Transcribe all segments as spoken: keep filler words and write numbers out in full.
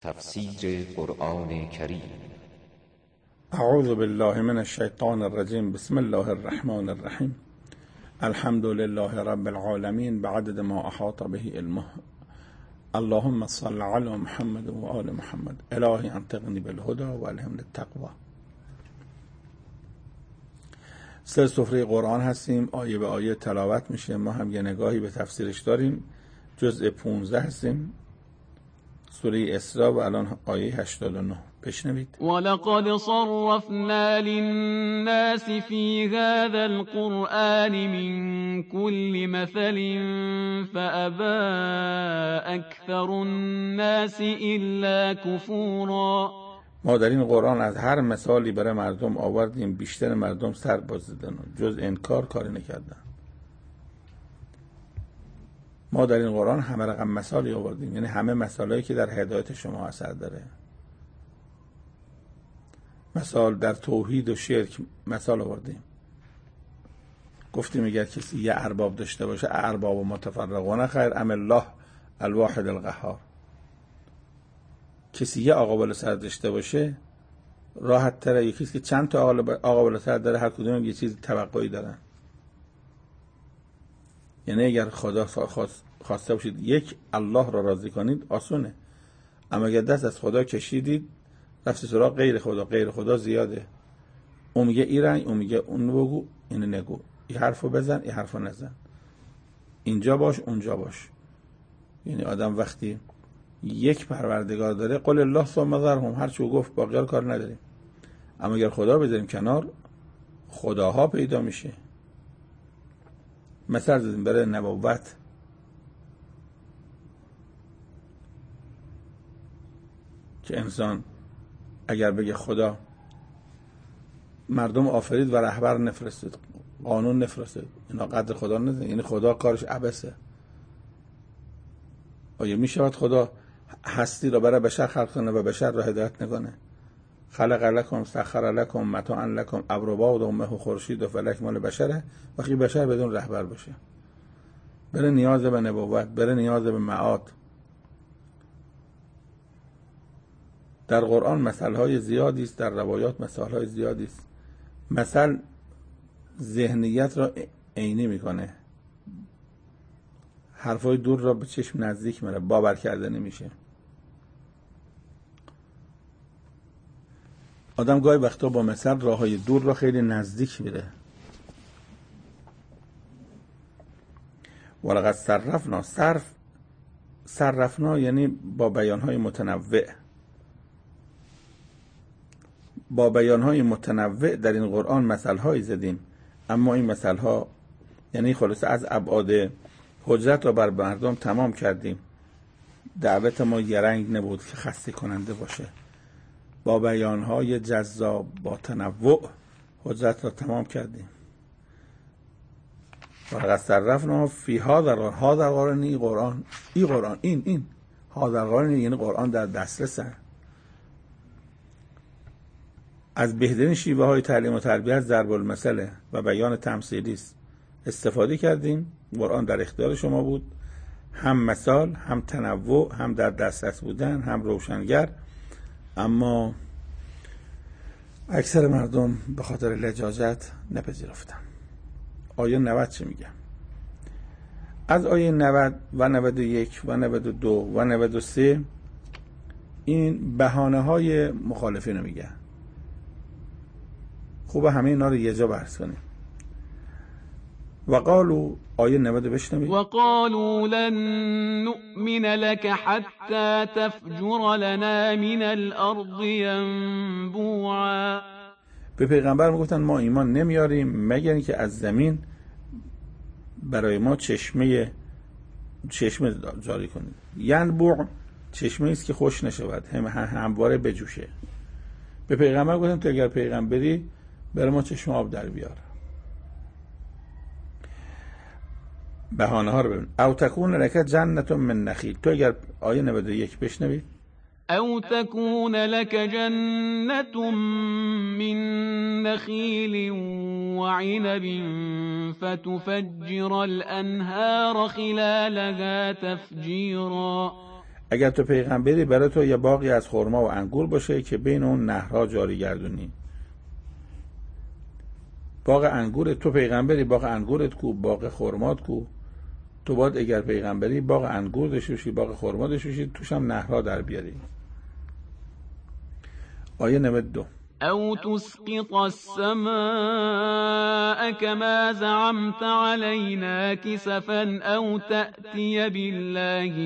تفسیر قرآن کریم. اعوذ بالله من الشیطان الرجیم. بسم الله الرحمن الرحیم. الحمد لله رب العالمین بعدد ما احاط به علمه. اللهم صل علی محمد و آل محمد. الهی انطقنی بالهدى و الهمنی التقوی. سر سفره قرآن هستیم، آیه به آیه تلاوت میشه. ما هم یه نگاهی به تفسیرش داریم. جزء پانزده هستیم، سوره اسراء، و الان آیه هشتاد و نه. بشنوید. ولقد صرفنا للناس في هذا القرآن من كل مثل فأبى أكثر الناس إلا كفورا. ما در این قرآن از هر مثالی برای مردم آوردیم، بیشتر مردم سر باز زدن و جز انکار کاری نکردن. ما در این قرآن همه رقم مثالی آوردیم، یعنی همه مثالایی که در هدایت شما اثر داره. مثال در توحید و شرک مثال آوردیم. گفتیم اگر کسی یه ارباب داشته باشه، ارباب و متفرقون خیر ام الله الواحد القهار. کسی یه آقا بالا سر داشته باشه راحت تره. یکی که چند تا آقا بالا سر داره، هر کدوم یه چیز توقعی دارن. یعنی اگر خدا خواسته باشید یک الله را راضی کنید آسونه، اما اگر دست از خدا کشیدید رفتی سراغ غیر خدا. غیر خدا زیاده. اون میگه این رنگ، اون میگه اون بگو، اینو نگو، این حرفو بزن، این حرفو نزن، اینجا باش اونجا باش. یعنی آدم وقتی یک پروردگار داره، قل الله ثم ذرهم، هر چی گفت باقی کار نداریم. اما اگر خدا بذاریم کنار، خداها پیدا میشه. مثلا زدیم برای نبوت. که انسان اگر بگه خدا مردم آفرید و رهبر نفرستید، قانون نفرستید، اینا قدر خدا نداره. یعنی خدا کارش عبثه. آیا می شود خدا هستی را برای بشر خلق کنه و بشر را هدایت نکنه؟ خلق لکم سخر لکم متاعا لکم ابرباد و مه و خورشید و فلک مال بشره. وقتی بشر بدون رهبر باشه، بره نیاز به نبوت، بره نیاز به معاد. در قرآن مثالهای زیادی است، در روایات مثالهای زیادی است. مثل ذهنیت را عینی میکنه، حرفای دور را به چشم نزدیک میره، باور کرده نمیشه. آدم گاهی وقتا با مثل راههای دور را خیلی نزدیک میره. ولقد صرفنا، صرف صرفنا یعنی با بیانهای متنوع. با بیانهای متنوع در این قرآن مثلهایی زدیم، اما این مثلها یعنی خلاصه از ابعاد حجت را بر مردم تمام کردیم. دعوت ما یه رنگ نبود که خسته کننده باشه. با بیانهای جذاب با تنوع حجت را تمام کردیم. ولقد صرفنا فی هذا القرآن. هذا القرآن این قرآن این قرآن این این هذا القرآن یعنی قرآن در دسترسه. از بهترین شیوه های تعلیم و تربیت ضرب المثل و بیان تمثیلی است. استفاده کردیم. قرآن در اختیار شما بود، هم مثال، هم تنوع، هم در دسترس بودن، هم روشنگر. اما اکثر مردم به خاطر لجاجت نپذیرفتن. آیه نود چه میگه؟ از آیه نود و نود و یک و نود و دو و نود و سه این بهانه های مخالفین رو میگه. خوبه همه اینا رو یه جا بحث کنیم. وقالو، آیه نود بشنوید. وقالوا لن نؤمن لك حتى تفجر لنا من الارض ينبوعا. به پیغمبر میگفتن ما ایمان نمیاریم مگر اینکه از زمین برای ما چشمه چشمه جاری کنید. ینبوع چشمه است که خوش نشود، هم همواره بجوشه. به پیغمبر گفتن تو اگر پیغمبری برای ما چشمه آب در بیار. بهانه ها رو ببین. او تکون لک جنت من نخیل. تو اگر آیه نود و یک بشنوید. او تكون لك جنة من نخيل وعنب فتفجر الأنهار خلالها تفجيرا. اگر تو پیغمبری برای تو یه باغی از خرما و انگور باشه که بین اون نهرها جاری گردونی. باغ انگور تو پیغمبری، باغ انگورت کو، باغ خرمات کو. تو باید اگر پیغمبری باغ انگور داشته باشی، باغ خرما داشته باشی، توش هم نهرها در بیاری. آیه نود دو. أو تسقط السماء كما زعمت علينا كسفا أو تأتي بالله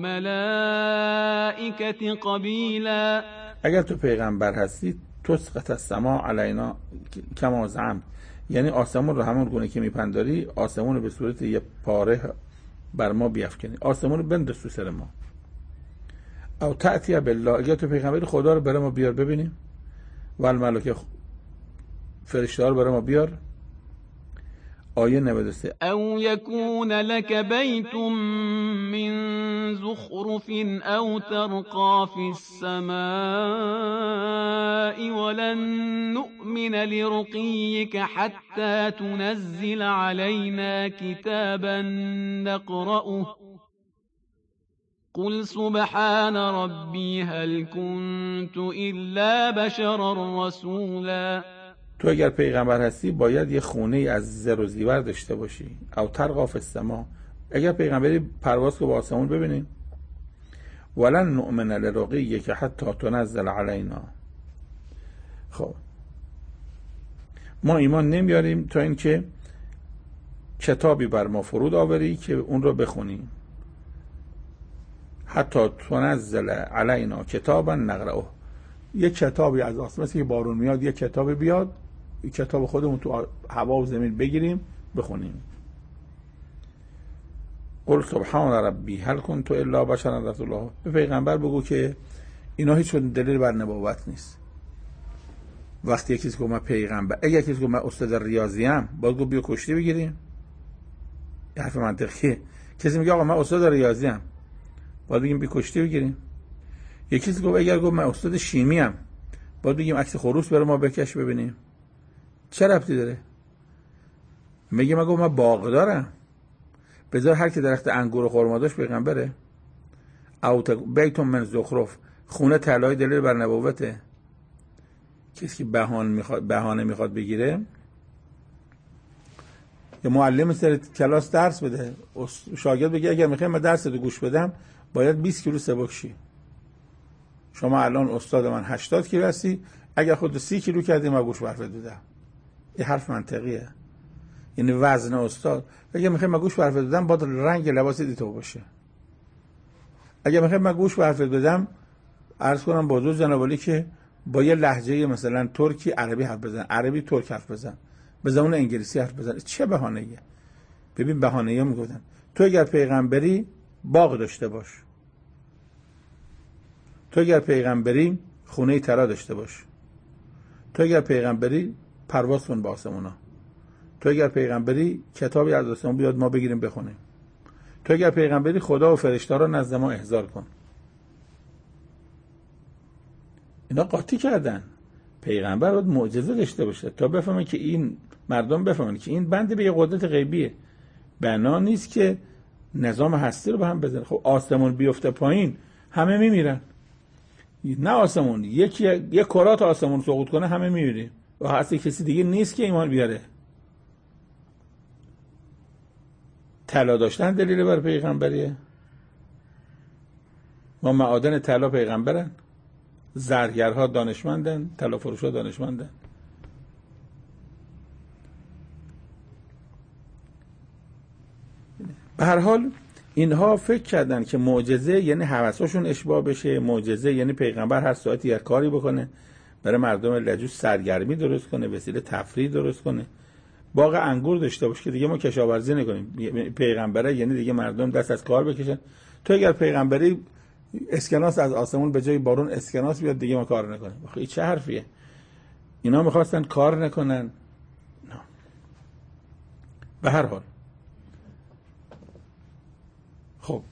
والملائكة قبيلا. اگر تو پیغمبر هستی تسقط السماء علینا کما زعمت، یعنی آسمون رو همون گونه که میپنداری آسمون رو به صورت یه پاره بر ما بیافکنی، آسمون رو بنداز تو سر ما. او تأتی بالله، اگر تو پیغمبر خدا رو برای ما بیار ببینیم، و الملائکه فرشته رو برای ما بیار. آیه نود و سه. او یکون لك بیت من زخرف او ترقى في السماء ولن نؤمن لرقيك حتى تنزل علينا كتابا نقرأه قل سبحان ربي هل كنت إلا بشرا رسولا. تو اگر پیغمبر هستی باید یه خونه از زر و زیور داشته باشی. او ترقى فی السماء، اگر پیغمبری پرواز که با آسمون ببینیم. ولن نؤمن لرقیک حتی تنزل علینا، خب ما ایمان نمیاریم تا اینکه کتابی بر ما فرود آوری که اون رو بخونیم. حتی تنزل علینا کتابا نقرأه، یک کتابی از آسمان که بارون میاد یک کتاب بیاد، یک کتاب خودمون تو هوا و زمین بگیریم بخونیم. قل سبحان ربی هل کنت الا بشرا رسولا، به پیغمبر بگو که اینا هیچ دلیل بر نبوت نیست. وقتی یکی گفت من پیغمبر، اگه یکی گفت من استاد ریاضی ام، باید گفت بیا کشتی بگیریم. یه حرف منطقیه. کسی میگه آقا من استاد ریاضی ام، باید بگیم بی کشتی بگیریم. یکی گفت اگر گفت من استاد شیمی ام، باید بگیم عکس خروس برای ما بکش ببینیم. چه ربطی داره؟ میگه من گفت من باغ دارم، بذار هر کی درخت انگور و خرما داشت پیغمبره. او بیت من زخرف، خونه طلای دلیل بر نبوته. کسی که بهانه میخواد بهانه میخواد بگیره، یه معلم سر کلاس درس بده، شاگرد بگه اگر میخوای من درس رو گوش بدم باید بیست کیلو سبک شی. شما الان استاد من هشتاد کیلو هستی، اگر خود سی کیلو کردی من گوش برفت دادم. این حرف منطقیه، یعنی وزن استاد. اگر میخوای من گوش برفت بدم باید رنگ لباس دیتو باشه. اگر میخوای من گوش برفت بدم عرض کنم با حضور جناب عالی که با یه لهجه مثلا ترکی عربی حرف بزن، عربی ترک حرف بزن، به زبان انگلیسی حرف بزن. چه بهانه‌ایه؟ ببین بهانه‌ای میگفتن تو اگر پیغمبری باغ داشته باش، تو اگر پیغمبری خونه طلا داشته باش، تو اگر پیغمبری پرواز کن با آسمونا، تو اگر پیغمبری کتابی از آسمون بیاد ما بگیریم بخونیم، تو اگر پیغمبری خدا و فرشته را نزد ما احضار کن. اینا قاطی کردن. پیغمبر باید معجزه داشته باشه تا بفهمن که این مردم بفهمن که این بنده به یه قدرت غیبیه. بنا نیست که نظام هستی رو به هم بزنه. خب آسمون بیفته پایین همه میمیرن. نه آسمون یکی یک کرات آسمون سقوط کنه همه میمیرن و هستی کسی دیگه نیست که ایمان بیاره. طلا داشتن دلیل بر پیغمبریه؟ ما معادن طلا پیغمبرن، زرگرها دانشمندن، طلا فروشا دانشمندن. به هر حال اینها فکر کردن که معجزه یعنی حواساشون اشباع بشه، معجزه یعنی پیغمبر هر ساعتی یک کاری بکنه برای مردم لجوج سرگرمی درست کنه، وسیله تفریح درست کنه، باغ انگور داشته باشه که دیگه ما کشاورزی نکنیم. پیغمبره یعنی دیگه مردم دست از کار بکشن. تو اگر پیغمبری اسکناس از آسمون به جای بارون اسکناس بیاد دیگه ما کار نکنیم. این چه حرفیه؟ اینا میخواستن کار نکنن. نه. به هر حال خب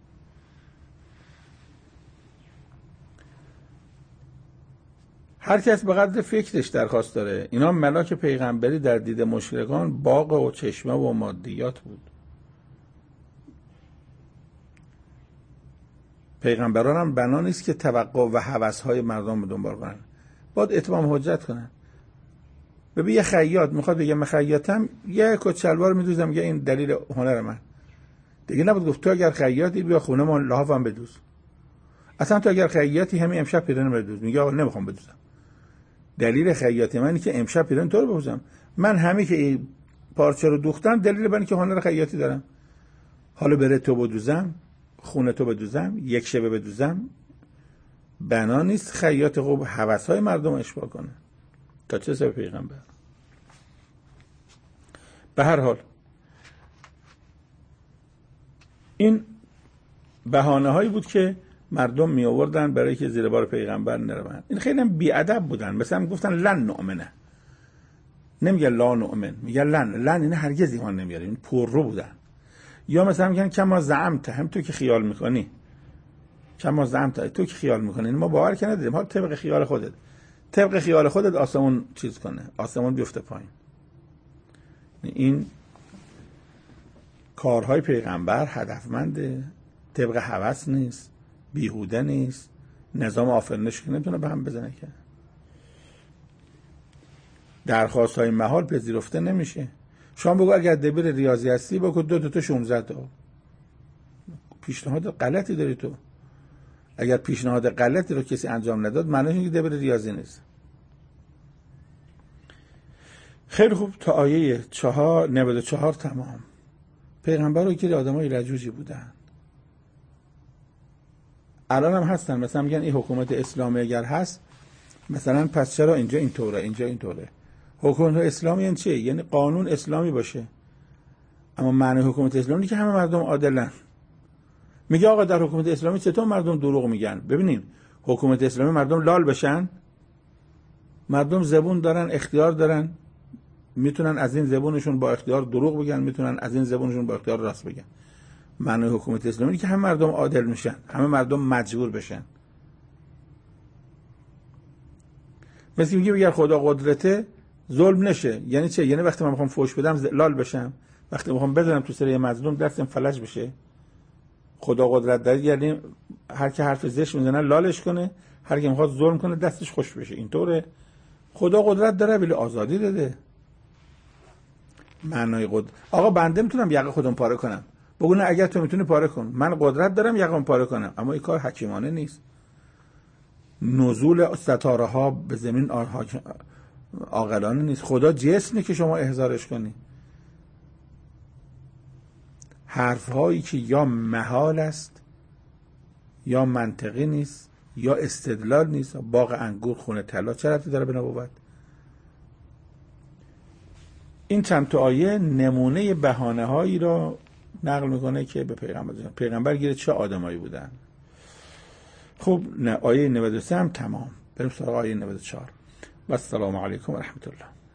هر کس به قدر فکرش درخواست داره. اینا ملاک پیغمبری در دید مشرکان باغ و چشمه و مادیات بود. پیغمبران هم بنا نیست که توقع و هوس‌های مردم رو دنبال کنن، باید اتمام حجت کنن. ببین یه خیاط میخواد بگه من خیاطم، یه کت شلوار میدوزم، میگه این دلیل هنر من. دیگه نباید گفت تو اگر خیاطی بیا خونه ما لحافم بدوز. اصلا تو اگر خیاطی همین امشب پیرن بدوز. میگه آقا نمیخوام بدوزم. دلیل خیاطی من اینه که امشب پیرن تو رو بدوزم. من همین که این پارچه رو دوختم دلیل من که هنر خیاطی دارم. حالا بره تو بدوزم، خونه تو بدوزم، یک شبه بدوزم، بنا نیست خیاط خوب هوس‌های مردم اشباع کنه. تا چه سبب پیغمبر؟ به هر حال این بهانه هایی بود که مردم می آوردن برای که زیر بار پیغمبر نروند. این خیلی هم بی‌ادب بودن. مثلا گفتن لن نؤمنه، نمیگه لا نؤمن، میگه لن. لن این هرگز ایمان نمیاره. این پررو بودن. یا مثلا میگن کما زعمت، هم تو که خیال میکنی، کما زعمت تو که خیال میکنی، ما باور کنه ندیدیم، حالا طبق خیال خودت، طبق خیال خودت آسمون چیز کنه، آسمون بیفته پایین. این کارهای پیغمبر هدفمنده، طبق هوس نیست، بیهوده نیست، نظام آفرینش که نمیتونه به هم بزنه که. درخواست های محال پذیرفته نمیشه. شما بگو اگر دبیر ریاضی هستی بگو دو دو تا شانزده تا. پیشنهاد غلطی داری تو. اگر پیشنهاد غلطی رو کسی انجام نداد معنیش اینه که دبیر ریاضی نیست. خیلی خوب، تا آیه چهار نود و چهار تمام. پیغمبر رو که آدمای لجوجی بودن، الان هم هستن. مثلا میگن این حکومت اسلامی اگر هست، مثلا پس چرا اینجا اینطوره اینجا اینطوره؟ حکومت اسلامی یعنی چه؟ یعنی قانون اسلامی باشه. اما معنی حکومت اسلامی که همه مردم عادلن. میگه آقا در حکومت اسلامی چطور مردم دروغ میگن؟ ببینین حکومت اسلامی مردم لال بشن؟ مردم زبون دارن، اختیار دارن، میتونن از این زبونشون با اختیار دروغ بگن، میتونن از این زبونشون با اختیار راست بگن. معنی حکومت اسلامی که همه مردم عادل میشن، همه مردم مجبور بشن. مثل میگه اگر خدا قدرته ظلم نشه. یعنی چه؟ یعنی وقتی من میخوام فوش بدم لال بشم، وقتی میخوام بزنم تو سر یه مظلوم دستم فلج بشه. خدا قدرت داره یعنی هر کی حرف زشت میزنه لالش کنه، هر کی میخواد ظلم کنه دستش خوش بشه. اینطوره. خدا قدرت داره ولی آزادی داده. معنای قدرت، آقا بنده میتونم یقه خودم پاره کنم، بگو نه اگر تو میتونی پاره کن، من قدرت دارم یقم پاره کنم، اما این کار حکیمانه نیست. نزول ستاره ها به زمین عاقلانه نیست. خدا جسمه که شما احضارش کنی. حرف هایی که یا محال است یا منطقی نیست یا استدلال نیست. باغ انگور خونه طلا چه ربطی داره به نبوت؟ این چند تا آیه نمونه بهانه هایی را نقل میکنه که به پیغمبر دادن. پیغمبر گیره چه آدمایی بودن. خب نه آیه نود و سه هم تمام. بریم سراغ آیه نود و چهار. و السلام علیکم و رحمت الله.